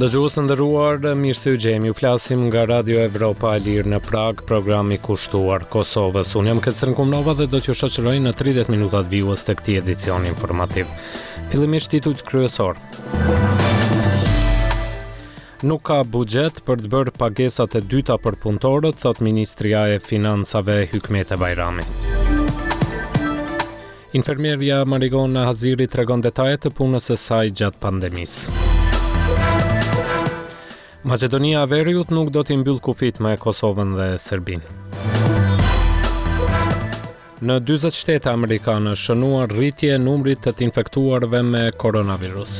Dëgjues të nderuar, mirëse u gjemi. Ju flasim nga Radio Evropa e Lirë në Prag, programi kushtuar Kosovës. Unë jam Kestrin Kumnova dhe do t'ju shoqëroj në 30 minutat vijues të këtij edicioni informativ. Fillimisht titujt kryesor. Nuk ka buxhet për të bërë pagesat e dyta për punëtorët, thot Ministria e Financave Hykmete Bajrami. Infermierja Marigona Haziri tregon detajet e punës së saj gjatë pandemisë. Maqedonia e Veriut nuk do t'i mbyll kufit me Kosovën dhe Serbinë. Në 40 shtete amerikane shënuar rritje e numrit të infektuarve me koronavirus.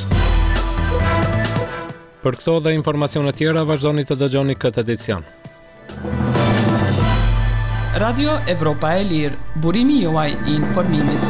Për këto dhe informacione tjera vazhdoni të dëgjoni këtë edicion. Radio Evropa e Lirë, burimi juaj I informimit.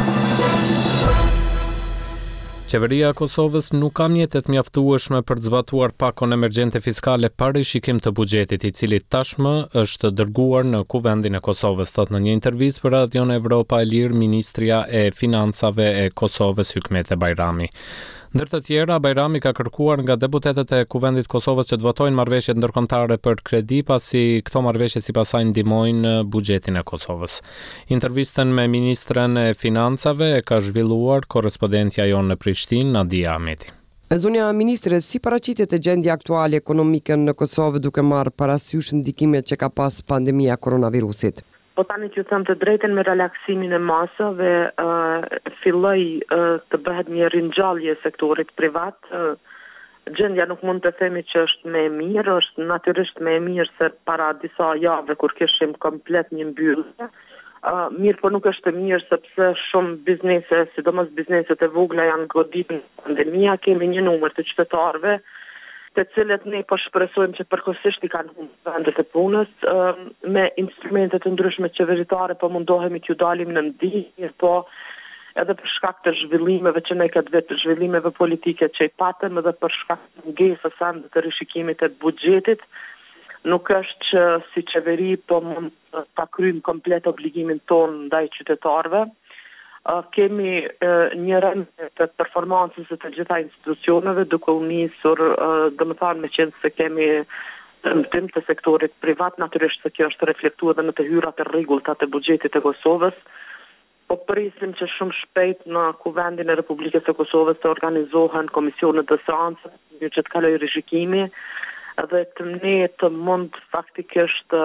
Qeveria e Kosovës nuk ka mjetet mjaftueshme për të zbatuar pakon emergjente fiskale pa rishikim të buxhetit, I cili tashmë është dërguar në Kuvendin e Kosovës, thot në një intervistë për Radion Evropa e Lirë Ministria e Financave e Kosovës Hykmete Bajrami. Ndër të tjera, Bajrami ka kërkuar nga deputetët e Kuvendit Kosovës që të votojnë marrëveshjet ndërkombëtare për kredi, pasi këto marrëveshje sipas saj ndihmojnë buxhetin e Kosovës. Intervistën me ministren e Financave e ka zhvilluar korrespondentja jonë në Prishtinë, Nadia Ahmeti. Zonja Ministre, si paraqitet e gjendja aktuale ekonomike në Kosovë duke marrë parasysh ndikimet që ka pas pandemia koronavirusit? Po tani që them të drejten, me relaksimin e masave filloi të bëhet një ringjallje e sektorit privat. Gjendja nuk mund të themi që është më e mirë, është natyrisht më e mirë se para disa javë kur kishim komplet një mbyllje. Mirë, po nuk është e mirë sepse shumë biznese, sidomos bizneset e vogla janë goditur në pandemia. Kemi një numër të qytetarëve të cilët ne po shpresojmë që përkohësisht I kanë humbur vendet e punës, me instrumente të ndryshme qeveritare po mundohemi t'ju dalim në ndihmë, po edhe për shkak të zhvillimeve që ne këtë vit, zhvillimeve politike që I patëm, edhe për shkak të mungesës së të rishikimit të buxhetit, nuk është që si qeveri po mund ta kryjmë komplet obligimin ton ndaj qytetarëve. Kemi një rëndë të performancës të gjitha institucioneve, duke u nisur, domethënë me qenë se kemi rëndim të sektorit privat, natyrisht se kjo është reflektuar edhe në të hyrat e rregullta të buxhetit të Kosovës. Po presim që shumë shpejt në Kuvendin e Republikës së Kosovës të organizohen komisione të seancë, që të kalojë rishikimi, dhe të ne të mund faktikisht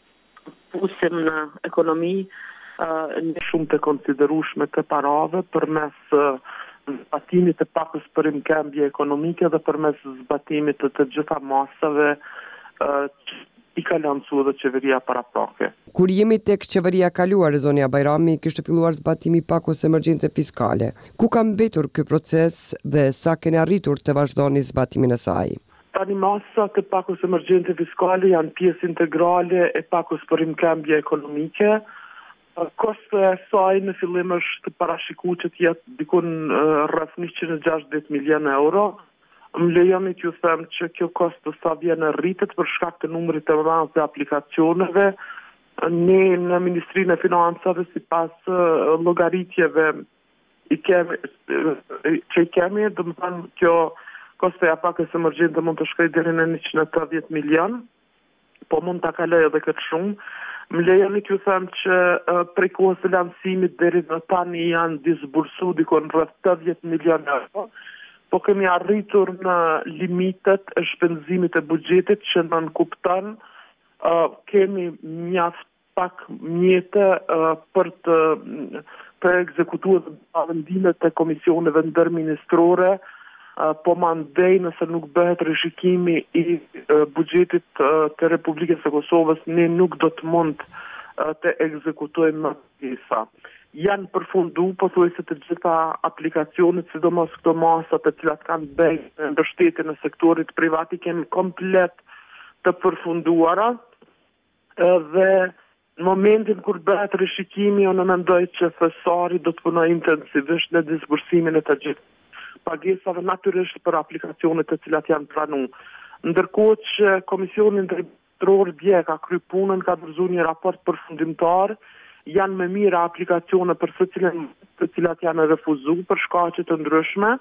pusim në ekonomi një shumë të konsiderueshme të parave përmes zbatimit të pakës për rinkëmbje ekonomike dhe përmes zbatimit të gjitha masave që I ka lancuar dhe qeveria paraprake. Kur jemi tek qeveria kaluar, zonja Bajrami kishte filluar zbatimi I pakos emergjente fiskale. Ku ka mbetur ky proces dhe sa keni arritur të vazhdoni zbatimin e saj? Tani masat e pakos emergjente fiskale janë pjesë integrale e pakos për rinkëmbje ekonomike. Kosto e saj në fillim është parashikuar që të jetë dikun rreth 160 milion euro. Më lejoni t'ju them që kjo kosto sa vjen rritet për shkak të numrit të madh të aplikacioneve. Ne në Ministrinë e Financave sipas llogaritjeve që I kemi, domethënë kjo kosto e pakës emergjente mund të shkojë deri në 180 milion, po mund ta kaloj edhe këtë shumë. Më lejoni t'ju them që prej kohës së lancimit deri në tani janë disbursuar dikon rreth 80 milion euro, po kemi arritur në limitet e shpenzimit të buxhetit që nënkupton kemi mjaft pak mjete për ekzekutuar vendimet e komisioneve ndërministrore, po mandej nëse nuk bëhet rishikimi I buxhetit të Republikës së Kosovës, ne nuk do të mund të ekzekutojmë më pjesa. Janë përfundu pothuajse të gjitha aplikacionet, sidomos këto masat të cilat kanë bërë mbështetje në sektorit privat I kemi komplet të përfunduara dhe në momentin kur bëhet rishikimi, unë mendoj që thesari do të punojë intensivisht në disbursimin e të gjithë pagesave natyrisht për aplikacionet të cilat janë pranuar. Ndërkohë që Komisioni Ndërkombëtar dje ka kryer punën, ka dorëzuar një raport përfundimtar, janë më mira aplikacione për të cilat janë refuzuar për shkaqe të ndryshme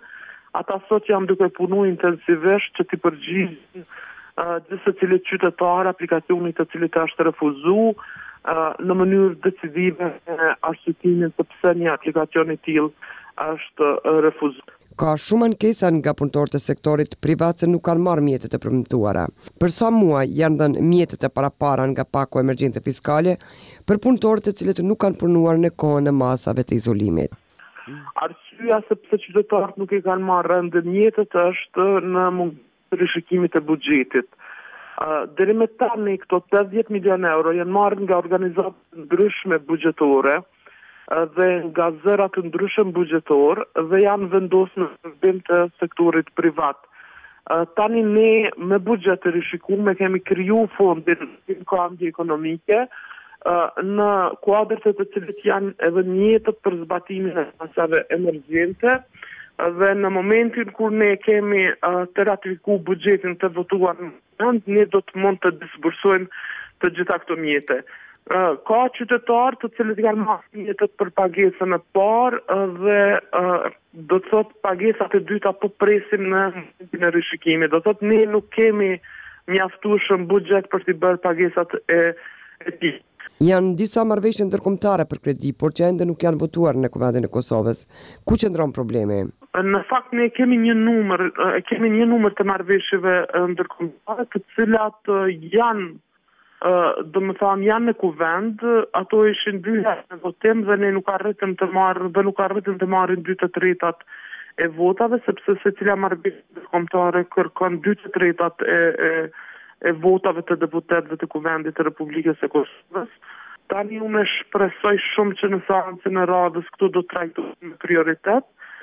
ata sot janë duke punu intensivisht që t'i përgjigjen gjithë se cilit qytetar aplikacionit të cilit është refuzu në mënyrë decisive arsyetimin se pse një aplikacion i tillë është refuzu. Ka shumë ankesa nga punëtorët e sektorit privat se nuk kanë marrë mjetet e premtuara. Për sa muaj janë dhënë mjetet e parapara nga pako emergjente fiskale për punëtorët e cilët nuk kanë punuar në kohën e masave të izolimit. Arsyeja sepse qytetarët nuk i kanë marrë ende mjetet është në mundësi të rishikimit të buxhetit. Deri me tani këto 80 milion euro janë marrë nga organizata ndryshme buxhetore dhe nga zëra të ndryshëm buxhetor dhe janë vendosur në shërbim të sektorit privat. Tani ne me buxhet të rishikuar kemi kriju fondin kohandje ekonomike në kuadrat të cilit janë edhe mjetet për zbatimin e masave emergjente dhe në momentin kur ne kemi të ratifiku buxhetin të votuar ne do të mund të disbursojmë të gjitha këto mjete. Ka qytetarë të cilët kanë marrë mjetet për pagesën e parë dhe do të thotë pagesat e dyta po presim në momentin e rishikimit. Do të thotë ne nuk kemi mjaftueshëm buxhet për t'i bërë pagesat e tij. Janë disa marrëveshje ndërkombëtare për kredi, por që ende nuk janë votuar në Kuvendin e Kosovës. Ku qëndron problemi? Në fakt ne kemi një numër të marrëveshjeve ndërkombëtare të cilat janë janë në kuvend, ato ishin 2 herë në votim dhe ne nuk arritëm të marrin 2/3 e votave, sepse secila marrëveshje ndërkombëtare kërkon 2/3 e votave të deputetëve të Kuvendit të Republikës së Kosovës. Tani unë shpresoj shumë që në seancën e radhës këtu do të trajtohen me prioritet.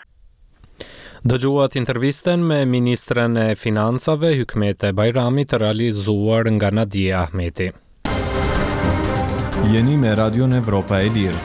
Dëgjuat intervistën me Ministrën e Financave Hykmete Bajrami të realizuar nga Nadia Ahmeti. Jeni me Radion Evropa e Lirë.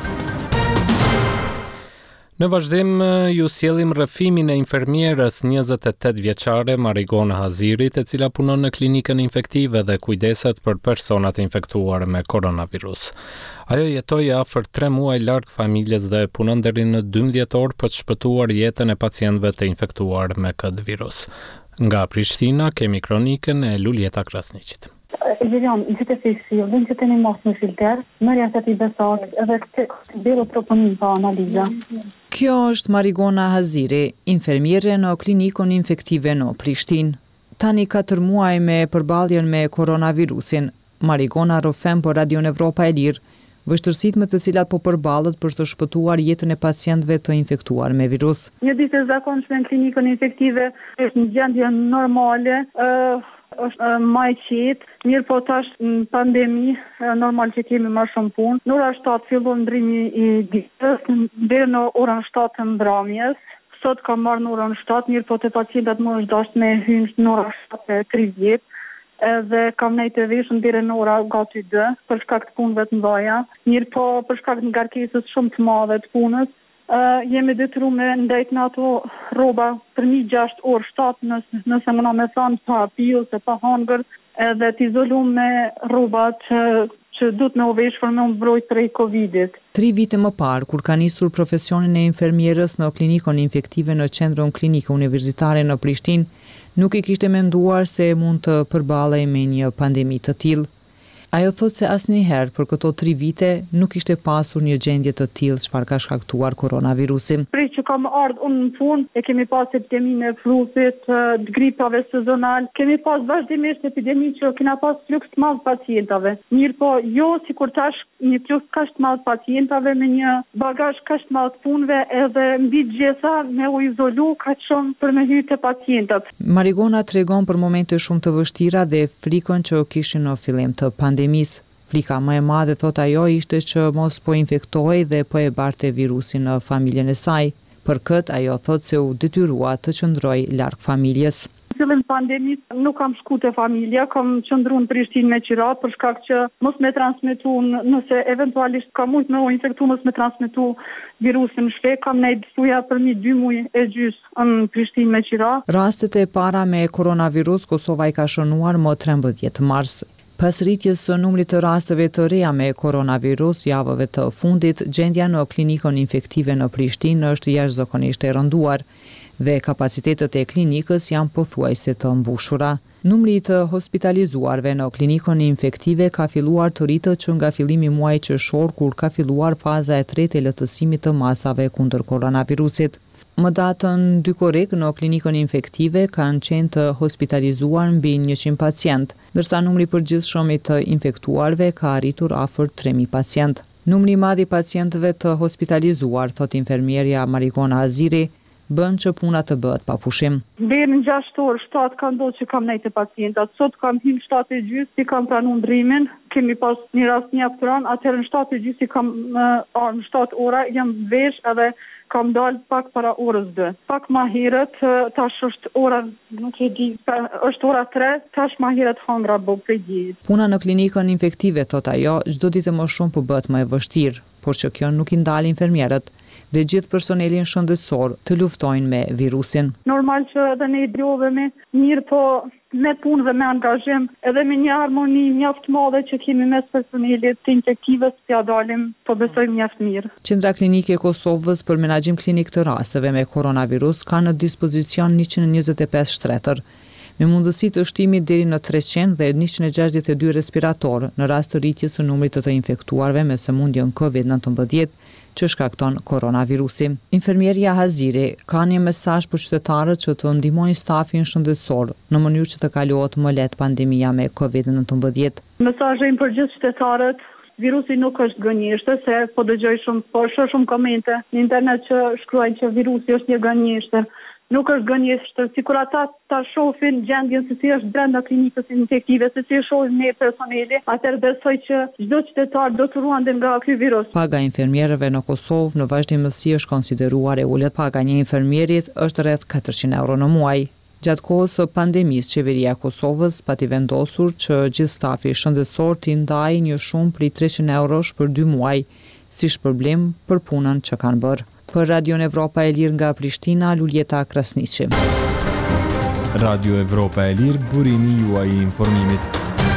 Në vazhdim ju sjellim rrëfimin e infermierës 28 vjeçare Marigona Hazirit, e cila punon në klinikën infektive dhe kujdeset për personat infektuar me koronavirus. Ajo jetoi afër 3 muaj larg familjes dhe punon deri në 12 orë për të shpëtuar jetën e pacientëve të infektuar me këtë virus. Nga Prishtina kemi kronikën e Luljeta Krasniqit. Vediamo, in siete fissi, non siete nei mosni filter, Maria Sati Besok, edhe këtë bero proponim pa analiza. Kjo është Marigona Haziri, infermiere në klinikën infektive në Prishtinë. Tani 4 muaj me përballjen me koronavirusin, Marigona rrëfen për Radion Evropa e Lirë, vështërsitë me të cilat po përballet për të shpëtuar jetën e pacientëve të infektuar me virus. Një ditë e zakonshme në klinikën infektive është një gjendje normale, është më e qetë, mirë po tash në pandemi, normal që kemi më shumë punë. Në ora 7 fillon ndrimi i ditës, deri në orën 7 të mbrëmjes. Sot kam marrë në orën 7, mirë po të pacientat më është dashur me hynë në orën 7:30. Edhe kam nejtë të veshën deri në ora gati 2 për shkak të punëve të mëdha. Mirë po për shkak të ngarkesës shumë të madhe të punës, jemi detyruar me ndajt në ato rroba për 6 orë 7 nëse mëna me thanë pa pi ose pa hangër, edhe të izoluar me rrobat që duhet me u vesh për me u mbrojt prej Covidit. 3 vite më parë, kur ka nisur profesionin e infermierës në klinikën infektive në qendrën klinike universitare në Prishtinë, nuk i kishte menduar se mund të përballej me një pandemi të tillë. Ajo thot se asnjëherë për këto 3 vite nuk ishte pasur një gjendje të tillë çfarë ka shkaktuar koronavirusi. Prej që kam ardhur unë në punë, e kemi pas epideminë e flusit, të gripave sezonal, kemi pas vazhdimisht epidemi që kena pas fluks të madh pacientave. Mirë po, jo sikur tash një fluks kaq të madh pacientave me një bagazh kaq të madh punëve edhe mbi gjitha me u izolu kaq shumë për me hyrë te pacientët. Marigona tregon për momente shumë të vështira dhe frikën që kishin në fillim të pandemisë. Frika më e madhe, thot ajo, ishte që mos po infektohej dhe po e barte virusin në familjen e saj. Për këtë ajo thot se u detyrua të qëndroj larg familjes. Në fillim pandemisë nuk kam shku te familja, kam qëndruar në Prishtinë me Qirat për shkak që mos me transmetu, nëse eventualisht ka mujt me u infektu, mos me transmetu virusin në shpe, kam nejt stuja për 2 muaj e gjys në Prishtinë me Qirat. Rastet e para me koronavirus Kosova i ka shënuar më 13 mars. Pas rritjes së numrit të rasteve të reja me koronavirus javëve të fundit, gjendja në klinikën infektive në Prishtinë është jashtëzakonisht e rënduar. dhe kapacitetet e klinikës janë pothuajse të mbushura. Numri i të hospitalizuarve në klinikën infektive ka filluar të rritet që nga fillimi i muajit qershor, kur ka filluar faza e tretë e lehtësimit të masave kundër koronavirusit. Më datën 2 korrik në klinikën infektive kanë qenë të hospitalizuar mbi 100 pacient, ndërsa numri i përgjithshëm i të infektuarve ka arritur afër 3000 pacient. Numri i madh i pacientëve të hospitalizuar, thot infermierja Marigona Aziri, bën që puna të bëhet pa pushim. Deri në 6 orë, 7 ka ndodhur që kam nejtë pacientat. Sot kam hyrë 7:30, si kam pranuar ndrimin. Kemi pas një rast një aftëron, atëherë në 7:30 si kam në 7 ora jam vesh edhe kam dalë pak para orës 2. Pak ma herët, tash është ora, nuk e di, është ora 3, tash ma herët hangra bëg prej dijes. Puna në klinikën infektive, thot ajo, çdo ditë më shumë po bëhet më e vështirë, por që kjo nuk i ndal infermierët dhe gjithë personelin shëndetësor të luftojnë me virusin. Normal që edhe ne i dëgjovemi, mirë po me punë dhe me angazhim, edhe me një harmoni mjaft madhe që kemi mes personelit të infektives, t'ja dalim, po besojmë mjaft mirë. Qendra Klinike e Kosovës për menaxhim klinik të rasteve me koronavirus ka në dispozicion 125 shtretër, me mundësi të shtimit deri në 300 dhe 162 respirator në rast të rritjes së numrit të infektuarve me sëmundjen COVID-19 që shkakton koronavirusi. Infermierja Haziri ka një mesazh për qytetarët që të ndihmojnë stafin shëndetësor në mënyrë që të kalohet më lehtë pandemia me COVID-19. Mesazhi për gjithë qytetarët, virusi nuk është gënjeshtër, se po dëgjoj shumë komente në internet që shkruajnë që virusi është një gënjeshtër. Nuk është gënjeshtër, sikur ata ta shohin gjendjen se si është brenda klinikës infektive, se si shohim ne personeli, atëherë besoj që çdo qytetar do të ruande nga ky virus. Paga infermierëve në Kosovë në vazhdimësi është konsideruar e ulët. Paga një infermierit është rreth 400 euro në muaj. Gjatë kohës së pandemisë, qeveria e Kosovës pati vendosur që gjithë stafi shëndetësor t'i ndajë një shumë prej 300 eurosh për 2 muaj, si shpërblim për punën që kanë bërë. Për Radion Evropa e Lirë nga Prishtina, Luljeta Krasniqi. Radio Evropa e Lirë, burimi juaj i informimit.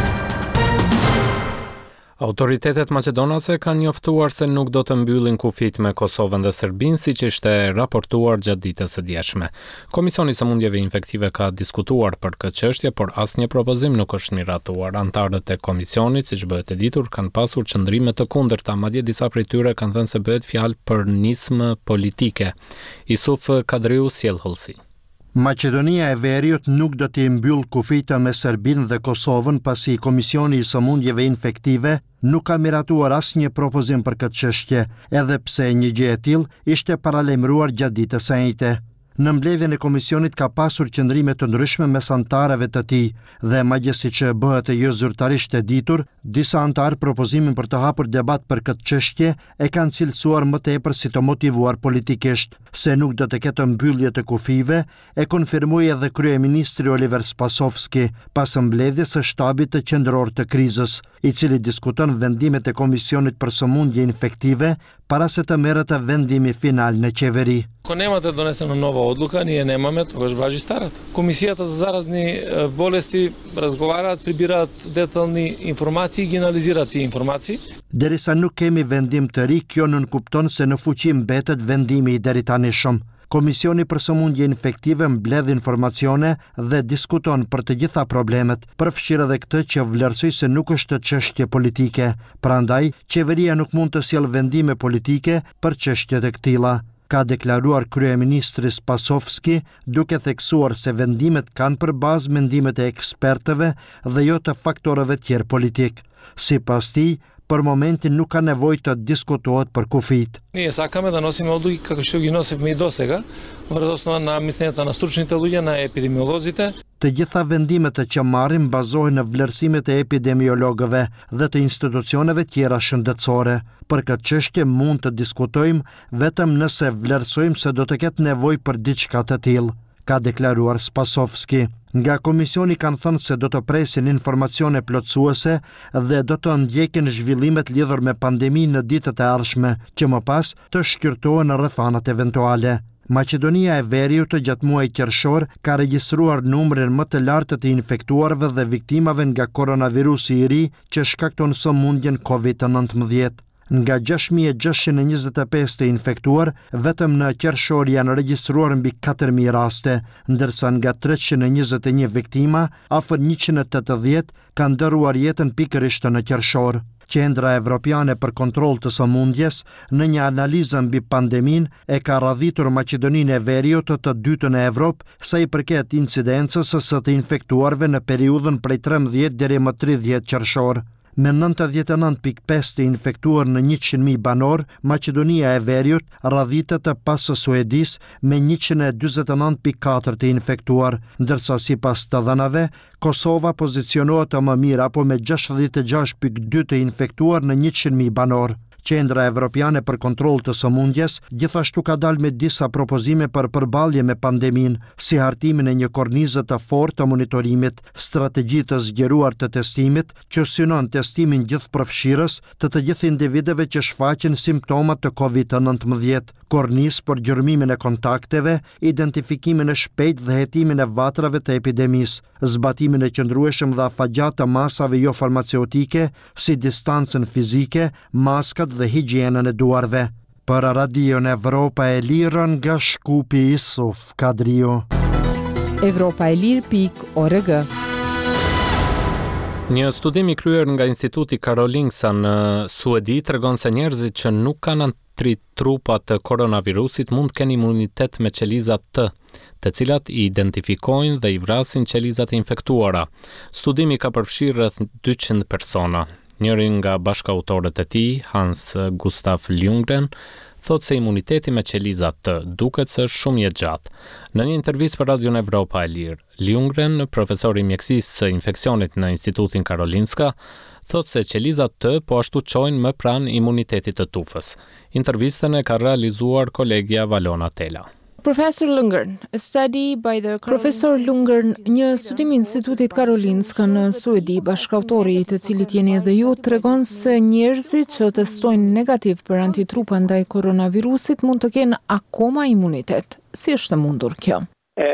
Autoritetet maqedonase kanë njoftuar se nuk do të mbyllin kufit me Kosovën dhe Serbinë, siç ishte raportuar gjatë ditës së djeshme. Komisioni i sëmundjeve infektive ka diskutuar për këtë çështje, por asnjë propozim nuk është miratuar. Antarët e komisionit, siç bëhet e ditur, kanë pasur qëndrime të kundërta, madje disa prej tyre kanë thënë se bëhet fjalë për nismë politike. Isuf Kadriu sjell hollësi. Maqedonia e Veriut nuk do t'i mbyll kufitën me Serbinë dhe Kosovën pasi Komisioni i sëmundjeve infektive nuk ka miratuar asnjë propozim për këtë çështje, edhe pse një gjë e tillë ishte paralajmëruar gjatë ditës së njëjtë. Në mbledhjen e komisionit ka pasur qëndrime të ndryshme mes antarëve të tij dhe madje që bëhet e jo zyrtarisht e ditur, disa antarë propozimin për të hapur debat për këtë çështje e kanë cilësuar më tepër si të motivuar politikisht. Se nuk do të ketë mbyllje të kufive, e konfirmoi edhe kryeministri Oliver Spasovski pas mbledhjes së shtabit të qendror të krizës, i cili diskuton vendimet e Komisionit për sëmundje infektive para se të merret vendimi final në qeveri. Ako nemate donesena nova odluka, ние nemаме, тогаш важи старата. Комисията за заразни болести разговарят, прибират детални информации и ги анализират тие информации. Derisa nuk kemi vendim të ri, kjo nënkupton se në fuqi mbetet vendimi i deritanishëm. Komisioni për sëmundje infektive mbledh informacione dhe diskuton për të gjitha problemet, përfshirë edhe këtë që vlerësoj se nuk është çështje politike. Prandaj, qeveria nuk mund të sjellë vendime politike për çështjet e këtilla, ka deklaruar kryeministri Spasovski, duke theksuar se vendimet kanë për bazë mendimet e ekspertëve dhe jo të faktorëve tjerë politik. Sipas tij, për momentin nuk ka nevojë të diskutohet për kufit. Ние сакаме да носиме одлуки како што ги носевме и досега, врз основа на мислењата на стручните луѓе, на епидемиолозите. Të gjitha vendimet që marrim bazohen në vlerësimet e epidemiologëve dhe të institucioneve tjera shëndetësore. Për këtë çështje mund të diskutojmë vetëm nëse vlerësojmë se do të ketë nevojë për diçka të tillë, ka deklaruar Spasovski. Nga komisioni kanë thënë se do të presin informacione plotësuese dhe do të ndjekin zhvillimet lidhur me pandeminë në ditët e ardhshme, që më pas të shkyrtohen rrethanat eventuale. Maqedonia e Veriut gjatë muajit qershor ka regjistruar numrin më të lartë të infektuarve dhe viktimave nga koronavirusi i ri që shkakton sëmundjen COVID-19. Nga 6.625 të infektuar, vetëm në qershor janë regjistruar mbi 4.000 raste, ndërsa nga 321 viktima, afër 180 kanë dëruar jetën pikërisht në qershor. Qendra Evropiane për Kontroll të Sëmundjes, në një analizë mbi pandemin, e ka radhitur Maqedoninë e Veriut të dytën e Evropë sa i përket incidencës së të infektuarve në periudhën prej 13 deri më 30 qershor. Me 99.5 të infektuar në 100.000 banor, Maqedonia e Veriut radhitet pas Suedis me 149.4 të infektuar, ndërsa sipas të dhënave, Kosova pozicionohet më mirë apo me 66.2 të infektuar në 100.000 banor. Qendra Evropiane për Kontroll të Sëmundjes gjithashtu ka dalë me disa propozime për përballje me pandemin, si hartimin e një kornize të fortë të monitorimit, strategji të zgjeruar të testimit që synon testimin gjithëpërfshirës të gjithë individëve që shfaqin simptomat të COVID-19, kornizë për gjërmimin e kontakteve, identifikimin e shpejtë dhe hetimin e vatrave të epidemisë, zbatimin e qëndrueshëm dhe afagjat të masave jo farmaceutike, si distancën fizike, maskat dhe higjienën e duarve. Për Radion Evropa e Lirë nga Shkupi Isuf Kadrio. Evropaelir.org. Një studim i kryer nga Instituti Karolinska në Suedi tregon se njerëzit që nuk kanë antitrupa të koronavirusit mund të kenë imunitet me qelizat të cilat i identifikojnë dhe i vrasin qelizat e infektuara. Studimi ka përfshirë rreth 200 persona. Njëri nga bashkautorët e tij, Hans Gustav Ljunggren, thot se imuniteti me qelizat të duket se është shumë i gjatë. Në një intervistë për Radion Evropa e Lirë, Ljunggren, profesor i mjekësisë së infeksionit në Institutin Karolinska, thot se qelizat të po ashtu çojnë më pranë imunitetit të tufës. Intervistën e ka realizuar kolegja Valona Tela. Professor Ljunggren, një studim i Institutit Karolinska në Suedi, bashkautori i të cilit jeni edhe ju, tregon se njerëzit që testojnë negativ për antitrupa ndaj koronavirusit mund të kenë akoma imunitet. Si është mundur kjo?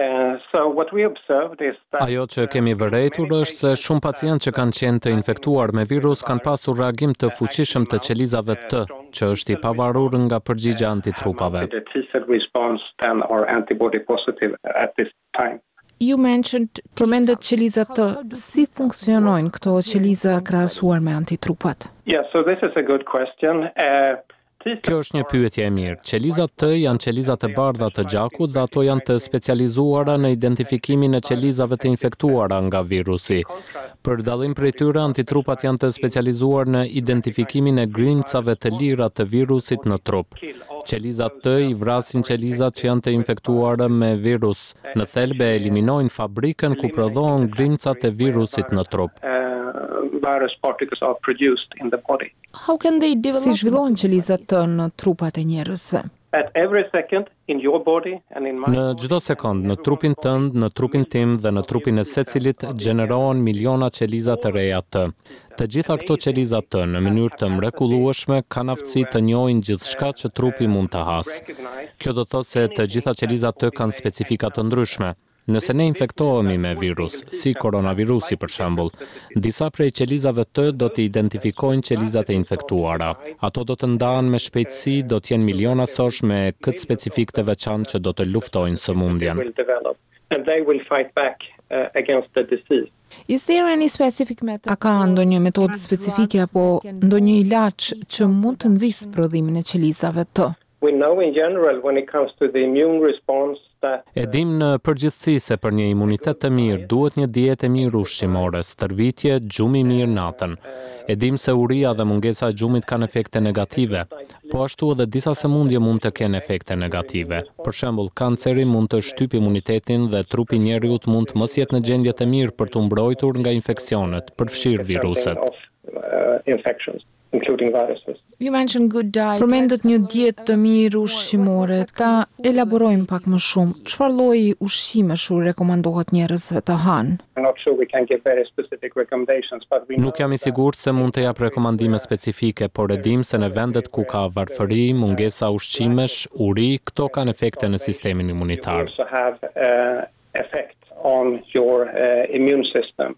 Ajo që kemi vërejtur është se shumë pacientë që kanë qenë të infektuar me virus kanë pasur reagim të fuqishëm të qelizave të, që është i pavarur nga përgjigja antitrupave. Ju përmendet qelizat të, si funksionojnë këto qeliza krahasuar me antitrupat? Kjo është një pyetje e mirë. Qelizat të janë qelizat e bardha të gjakut dhe ato janë të specializuara në identifikimin e qelizave të infektuara nga virusi. Për dallim prej tyre, antitrupat janë të specializuar në identifikimin e grimcave të lira të virusit në trup. Qelizat të i vrasin qelizat që janë të infektuara me virus. Në thelbe eliminojnë fabrikën ku prodhohen grimcat e virusit në trup. Si zhvillohen qelizat të në trupat e njerëzve? Në çdo sekond, në trupin tënd, në trupin tim dhe në trupin e secilit gjenerohen miliona qeliza të reja të. Të gjitha këto qeliza të, në mënyrë të mrekullueshme, kanë aftësi të njohin gjithçka që trupi mund të hasë. Kjo do të thotë se të gjitha qelizat të kanë specifika të ndryshme. Nëse ne infektohemi me virus, si koronavirusi për shembull, disa prej qelizave të do të identifikojnë qelizat e infektuara. Ato do të ndahen me shpejtësi, do të jenë milionasosh me këtë specifik të veçantë që do të luftojnë sëmundjen. A ka ndonjë metodë specifike apo ndonjë ilaç që mund të nxjisë prodhimin e qelizave të? E dim në përgjithësi se për një imunitet të mirë duhet një dietë e mirë ushqimore, stërvitje, gjumi mirë natën. E dim se uria dhe mungesa e gjumit kanë efekte negative, po ashtu edhe disa sëmundje mund të kenë efekte negative. Për shembull, kanceri mund të shtypë imunitetin dhe trupi njeriut mund të mos jetë në gjendje të mirë për të mbrojtur nga infeksionet, përfshirë viruset. Përmendet një dietë të mirë ushqimore, ta elaborojmë pak më shumë. Çfarë lloji ushqimesh rekomandohet njerëzve të hanë? Nuk jam i sigurt se mund të jap rekomandime specifike, por e dim se në vendet ku ka varfëri, mungesa ushqimesh, uri, këto kanë efekte në sistemin imunitar.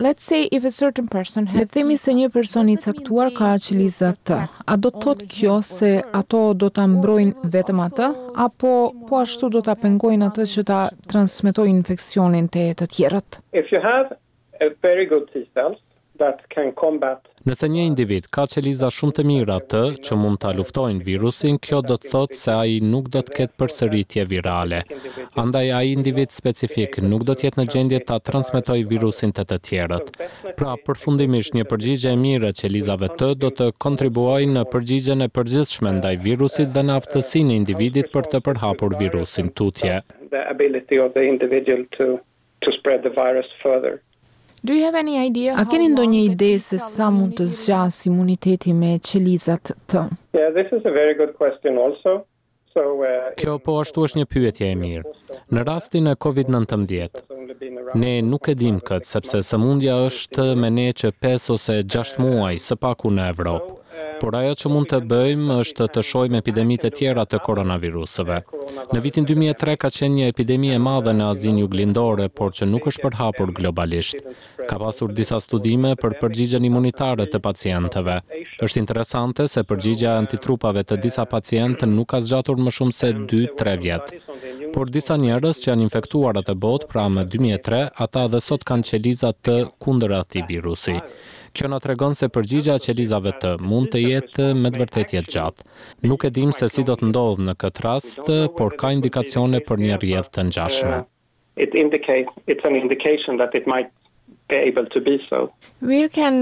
let's say if a certain person has... Le themi se një person I caktuar ka qeliza T. A do të thotë kjo se ato do ta mbrojnë vetëm atë, apo po ashtu do ta pengojnë atë që ta transmetojë infeksionin te të tjerët? If you have a very good T cells that can combat. Nëse një individ ka qeliza shumë të mira të që mund ta luftojnë virusin, kjo do të thotë se ai nuk do të ketë përsëritje virale. Andaj ai individ specifik nuk do të jetë në gjendje ta transmetojë virusin te të tjerët. Pra, përfundimisht një përgjigje e mirë e qelizave të do të kontribuojë në përgjigjen e përgjithshme ndaj virusit dhe në aftësinë e individit për të përhapur virusin tutje. The ability of the individual to spread the virus further. Do you have any idea? A keni ndonjë ide se sa mund të zgjas imuniteti me qelizat T? Yeah, this is a very good question also. Kjo po ashtu është një pyetje e mirë. Në rastin e COVID-19, ne nuk e dim këtë, sepse sëmundja është me ne që 5 ose 6 muaj së paku në Evropë. Por ajo që mund të bëjmë është të shohim epidemitë e tjera të koronavirusëve. Në vitin 2003 ka qenë një epidemi e madhe në Azinë Juglindore, por që nuk është përhapur globalisht. Ka pasur disa studime për përgjigjen imunitare të pacientëve. Është interesante se përgjigjja e antitrupave të disa pacientë nuk ka zgjatur më shumë se 2-3 vjet. Por disa njerëz që janë infektuar atë botë, pra më 2003, ata edhe sot kanë qeliza të kundër atij virusi. Kjo na tregon se përgjigjja e qelizave të mund të jetë me të vërtetë jetë gjatë. Nuk e dim se si do të ndodhë në këtë rast, por ka indikacione për një rrjedhë të ngjashme. It's an indication that it might be able to be so. Where can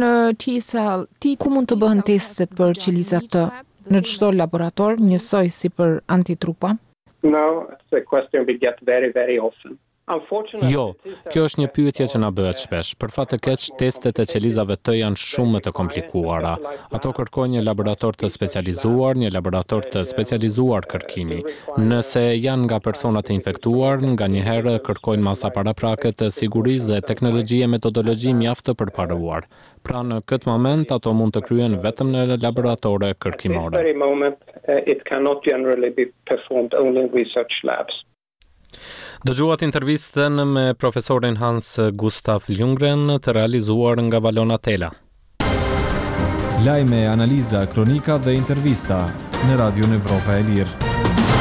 ku mund të bëhen testet për qelizat T? Në çdo laborator, njësoj si për antitrupa? No, it's a question we get very, very often. Jo, kjo është një pyetje që na bëhet shpesh. Për fat të keq, testet e qelizave të janë shumë të komplikuara. Ato kërkojnë një laborator të specializuar, një laborator të specializuar kërkimi. Nëse janë nga persona të infektuar, nganjëherë kërkojnë masa paraprake të sigurisë dhe teknologji e metodologji mjaft të përparuar. Pra në këtë moment ato mund të kryen vetëm në laboratore kërkimore. At this very moment, it cannot generally be performed only in research labs. Dëgjuat intervistën me profesorin Hans Gustav Ljunggren të realizuar nga Valona Tela. Lajme, analiza, kronika dhe intervista në Radion Evropa e Lirë.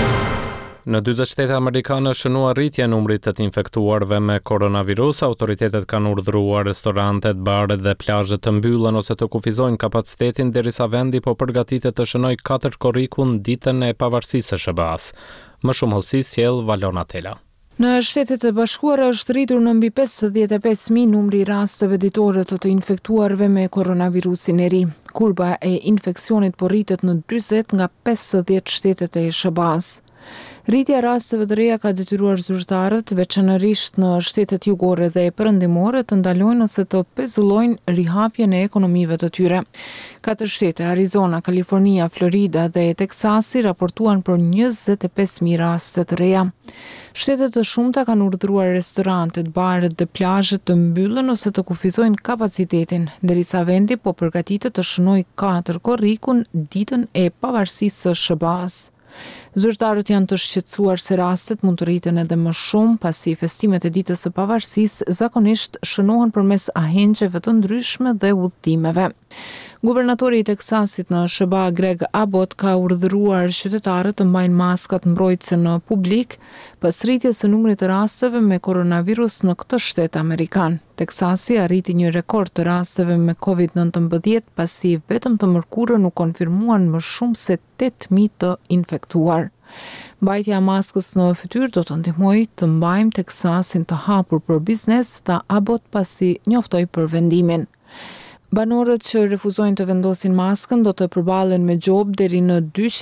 Në 40 shtete amerikane shënua rritje e numrit të infektuarve me koronavirus, autoritetet kanë urdhëruar restorantet, baret dhe plazhet të mbyllen ose të kufizojnë kapacitetin derisa vendi po përgatitet të shënojë 4 korrikun ditën e pavarësisë së SBA-s. Më shumë hollësi sjell Valona Tela. Në Shtetet e Bashkuara është rritur në mbi 55.000 numri rasteve ditore të infektuarve me koronavirusin e ri. Kurba e infeksionit po rritet në 40 nga 50 shtetet e SBA-s. Rritja e rasteve të reja ka detyruar zyrtarët, veçanërisht në shtetet jugore dhe perëndimore, të ndalojnë ose të pezullojnë rihapjen e ekonomive të tyre. 4 shtete, Arizona, Kalifornia, Florida dhe Teksasi, raportuan për 25.000 raste të reja. Shtetet të shumta kanë urdhëruar restorantet, baret dhe plazhet të mbyllen ose të kufizojnë kapacitetin, derisa vendi po përgatitet të shënojë 4 korrikun ditën e pavarësisë së SBA-s. Zyrtarët janë të shqetësuar se rastet mund të rriten edhe më shumë pasi festimet e ditës së pavarësisë zakonisht shënohen përmes ahengjeve të ndryshme dhe udhëtimeve. Guvernatori I Teksasit në SBA Greg Abbott ka urdhëruar qytetarët të mbajnë maskat mbrojtëse në publik pas rritjes së numrit të rasteve me koronavirus në këtë shtet amerikan. Teksasi arriti një rekord të rasteve me COVID-19 pasi vetëm të mërkurën u konfirmuan më shumë se 8.000 të infektuar. Mbajtja e maskës në fytyrë do të ndihmojë të mbajmë Teksasin të hapur për biznes, tha Abbott pasi njoftoi për vendimin. Banorët që refuzojnë të vendosin maskën do të përballen me gjobë deri në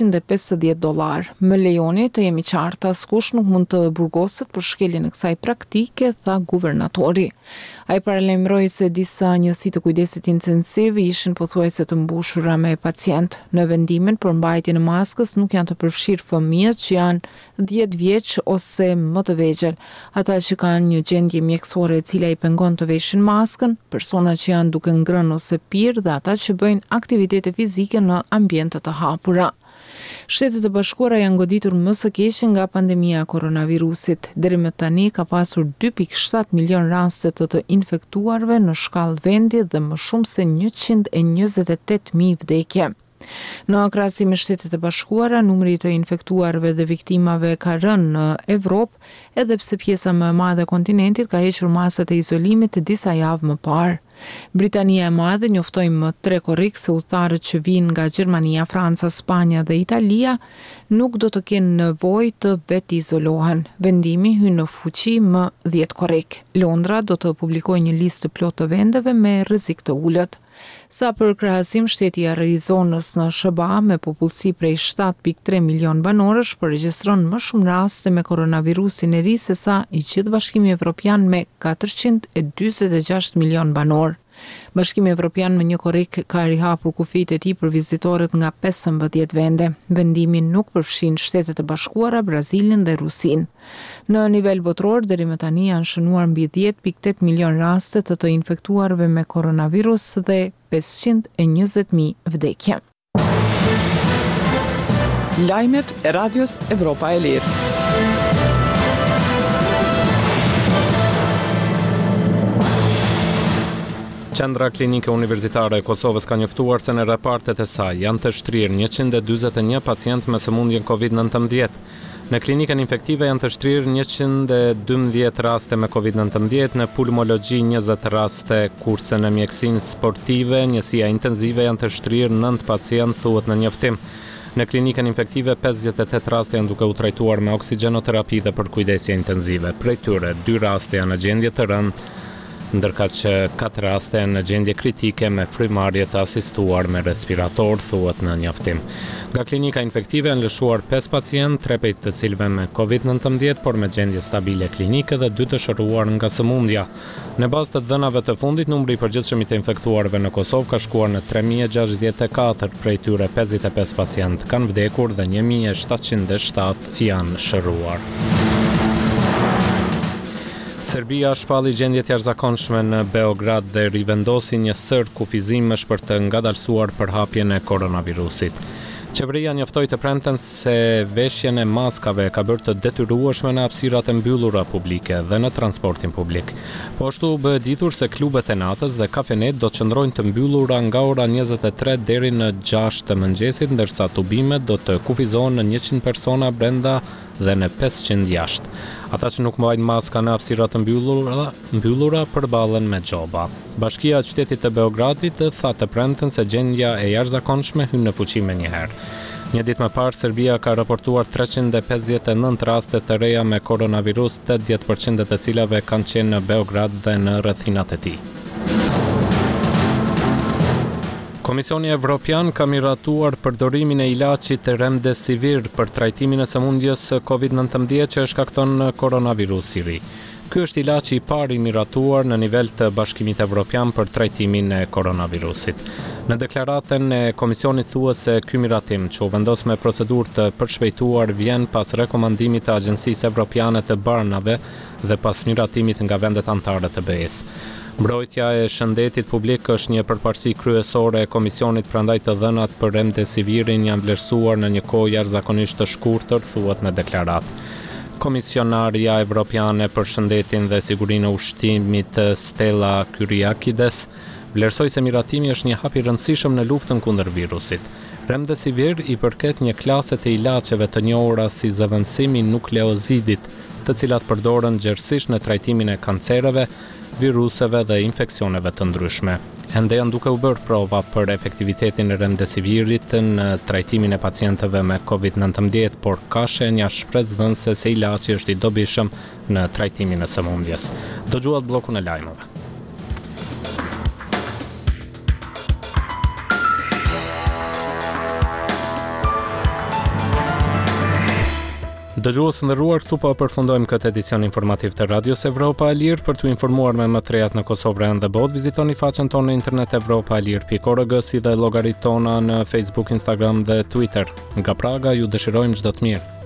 $250. Më lejoni të jemi qartë, askush nuk mund të burgoset për shkeljen e kësaj praktike, tha guvernatori. Ai paralajmëroi se disa njësi të kujdesit intensiv ishin pothuajse të mbushura me pacient. Në vendimin për mbajtjen e maskës nuk janë të përfshirë fëmijët që janë 10 vjeç ose më të vegjël, ata që kanë një gjendje mjekësore e cila I pengon të veshin maskën, persona që janë duke ngrënë ose pirë dhe ata që bëjnë aktivitete fizike në ambiente të hapura. Shtetet e Bashkuara janë goditur më së keq nga pandemia e koronavirusit. Deri më tani ka pasur 2.7 milion raste të infektuarve në shkallë vendi dhe më shumë se 128.000 vdekje. Në krahasim me Shtetet e Bashkuara, numri të infektuarve dhe viktimave ka rënë në Evropë, edhe pse pjesa më e madhe e kontinentit ka hequr masat e izolimit disa javë më parë. Britania e Madhe njoftoi më 3 korrik se udhëtarët që vijnë nga Gjermania, Franca, Spanja dhe Italia nuk do të kenë nevojë të vetë izolohen. Vendimi hyn në fuqi më 10 korrik. Londra do të publikojë një listë të plotë të vendeve me rrezik të ulët. Sa për krahasim, shteti i Arizonës në SBA me popullsi prej 7.3 milion banorësh përregjistron më shumë raste me koronavirusin e ri se sa i gjithë Bashkimi Evropian me 446 milion banor. Bashkimi Evropian me një korrik ka rihapur kufijtë e tij për vizitorët nga 15 vende. Vendimi nuk përfshin Shtetet e Bashkuara, Brazilin dhe Rusin. Në nivel botror, deri më tani janë shënuar mbi 10.8 milion raste të infektuarve me koronavirus dhe 520.000 vdekje. Lajmet e Radios Evropa e Lirë. Qendra Klinike Universitare e Kosovës ka njoftuar se në raportet e saj janë të shtrirë 141 pacient me sëmundjen COVID-19. Në klinikën infektive janë të shtrirë 112 raste me COVID-19, në pulmologji 20 raste, kurse në mjekësinë sportive, njësia intenzive janë të shtrirë 9 pacient, thuhet në njoftim. Në klinikën infektive 58 raste janë duke u trajtuar me oksigjenoterapi dhe për kujdesje intenzive. Prej tyre 2 raste janë në gjendje të rëndë, ndërka që 4 raste në gjendje kritike me frymarrje të asistuar me respirator, thuhet në njoftim. Nga klinika infektive janë lëshuar 5 pacient, 3 prej të cilëve me COVID-19, por me gjendje stabile klinike dhe 2 të shëruar nga sëmundja. Në bazë të dhënave të fundit, numri i përgjithshëm të infektuarve në Kosovë ka shkuar në 3064, prej tyre 55 pacient kanë vdekur dhe 1707 janë shëruar. Serbia shpalli gjendjet jashtëzakonshme në Beograd dhe rivendosi një sër kufizimesh për të ngadalësuar përhapjen e koronavirusit. Qeveria njoftoi të premten se veshjen e maskave ka bërë të detyrueshme në hapësirat e mbyllura publike dhe në transportin publik. Po ashtu u bë ditur se klubet e natës dhe kafenet do të qëndrojnë të mbyllura nga ora 23 deri në 6 të mëngjesit, ndërsa tubimet do të kufizohen në 100 persona brenda dhe në 500 jashtë. Ata që nuk mbajnë maska në hapësirat të mbyllura përballen me gjoba. Bashkia e Qytetit të Beogradit tha të premten se gjendja e jashtëzakonshme hyn në fuqi menjëherë. Një ditë më parë, Serbia ka raportuar 359 raste të reja me koronavirus, 80% të cilave kanë qenë në Beograd dhe në rrethinat e tij. Komisioni Evropian ka miratuar përdorimin e ilaçit Remdesivir për trajtimin e sëmundjes COVID-19 që shkakton koronavirus i ri. Ky është ilaçi i parë i miratuar në nivel të Bashkimit Evropian për trajtimin e koronavirusit. Në deklaratën e Komisionit thuhet se ky miratim, që u vendos me procedurë të përshpejtuar, vjen pas rekomandimit të Agjencisë Evropiane të Barnave dhe pas miratimit nga vendet anëtare të BE-s. Mbrojtja e shëndetit publik është një përparësi kryesore e Komisionit, prandaj të dhënat për Remdesivirin janë vlerësuar në një kohë jashtëzakonisht të shkurtër, thuhet në deklaratë. Komisionaria Evropiane për shëndetin dhe sigurinë e ushqimit Stella Kyriakides vlerësoi se miratimi është një hap i rëndësishëm në luftën kundër virusit. Remdesivir i përket një klase të ilaçeve të njohura si zëvendësimi nukleozidit, të cilat përdoren gjerësisht në trajtimin e kancereve, viruseve dhe infeksioneve të ndryshme. Ende janë duke u bërë prova për efektivitetin e Remdesivirit në trajtimin e pacientëve me COVID-19, por ka shenja shpresdhënëse se ilaçi është i dobishëm në trajtimin e sëmundjes. Dëgjuat bllokun e lajmeve. Dëgjues të nderuar, këtu po përfundojmë këtë edicion informativ të Radios Evropa e Lirë. Për t'u informuar me më të rejat në Kosovë dhe botë, vizitoni faqen tonë në internet evropaelir.org, si dhe llogaritë tona në Facebook, Instagram dhe Twitter. Nga Praga ju dëshirojmë çdo të mirë.